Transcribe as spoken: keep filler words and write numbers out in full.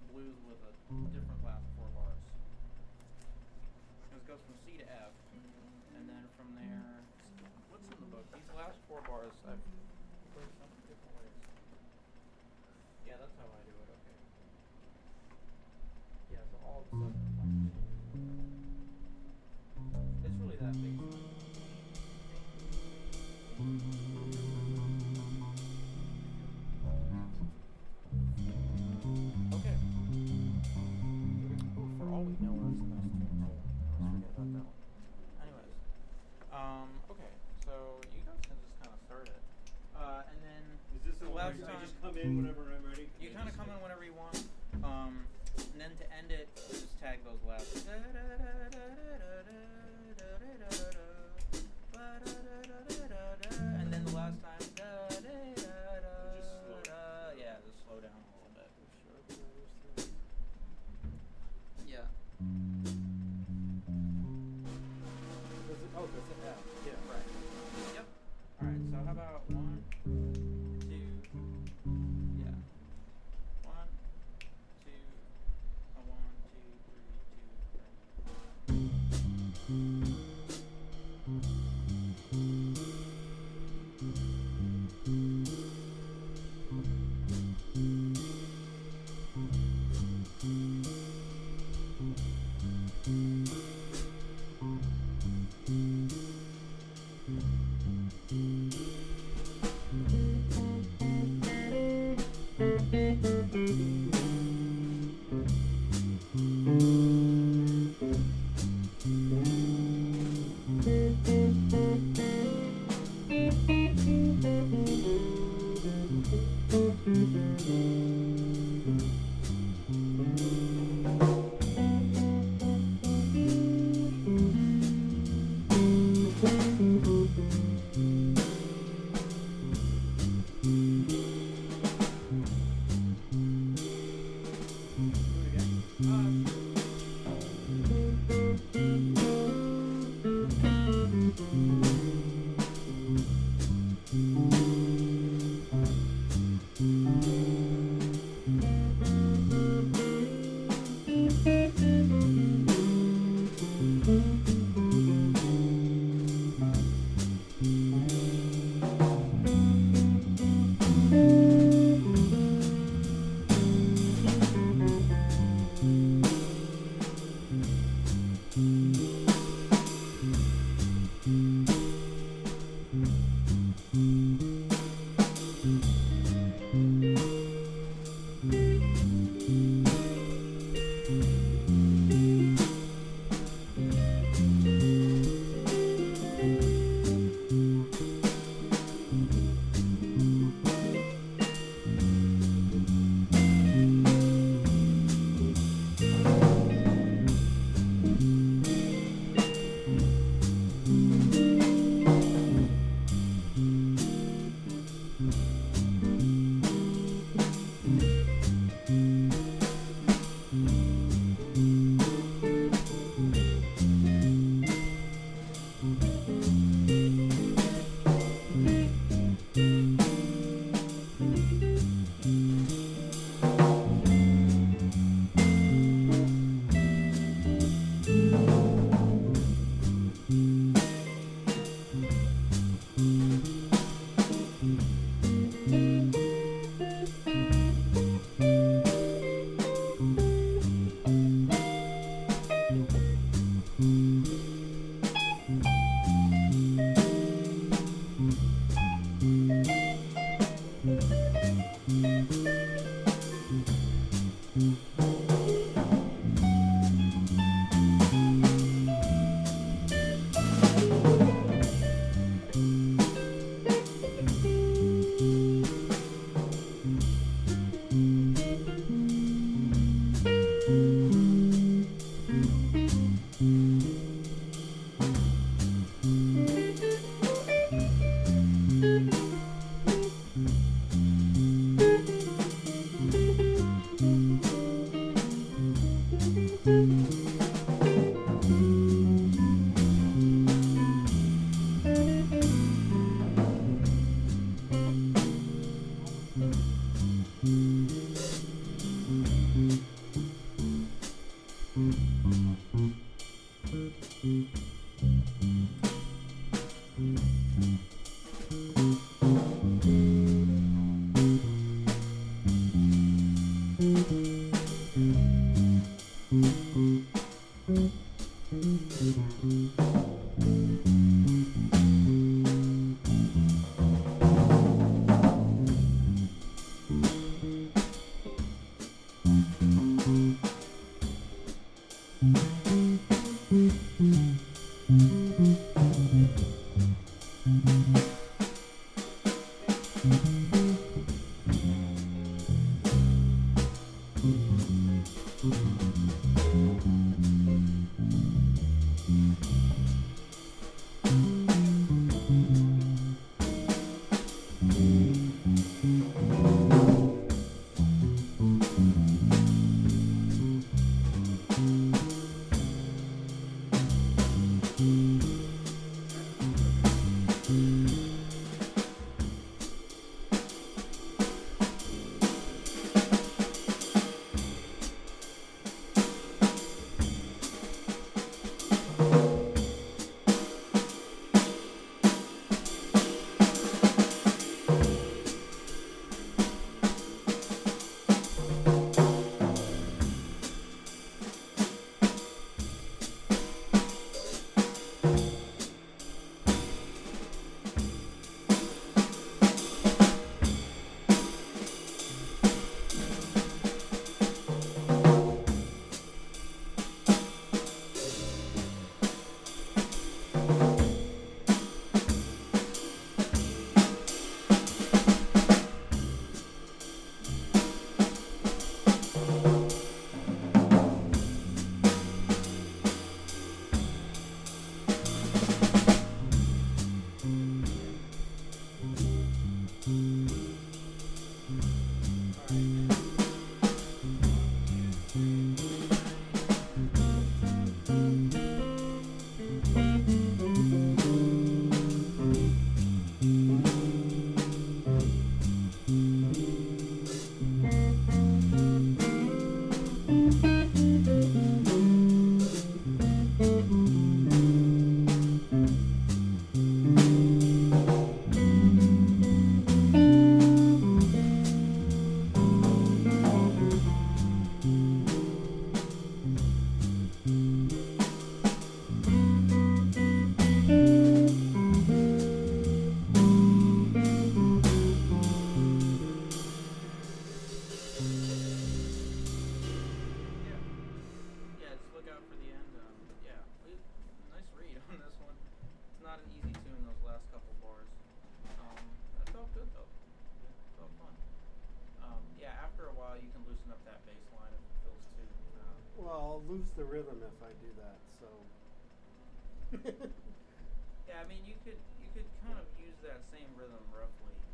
blues with a different last four bars. It goes from C to F, and then from there, what's in the book? These last four bars, I've played some different ways. Yeah, that's how I do it. Okay. Yeah, so all of a sudden, one, two. It's really that big. Okay. Ooh, for all we know, that's a nice tune too. Let's forget about that one. Anyways, um, okay, so you guys can just kind of start it, uh, and then is this the last time time I just come in whenever I'm ready? you kind of come in whenever you want, um, and then to end it, you just tag those last. And then the last time, just slow down. Yeah, just slow down a little bit. Yeah. Does it, oh, does it have? Yeah, right. Yep. Alright, so how about one, two, yeah. One, two, a one, two, three, two, three, Yeah, just look out for the end. Um, yeah, we, nice read on this one. It's not an easy tune, those last couple bars. Um, that felt good though. Yeah, felt fun. Um, yeah, after a while you can loosen up that bass line if it feels too. Uh, Well, I'll lose the rhythm if I do that, so. yeah, I mean you could you could kind of use that same rhythm roughly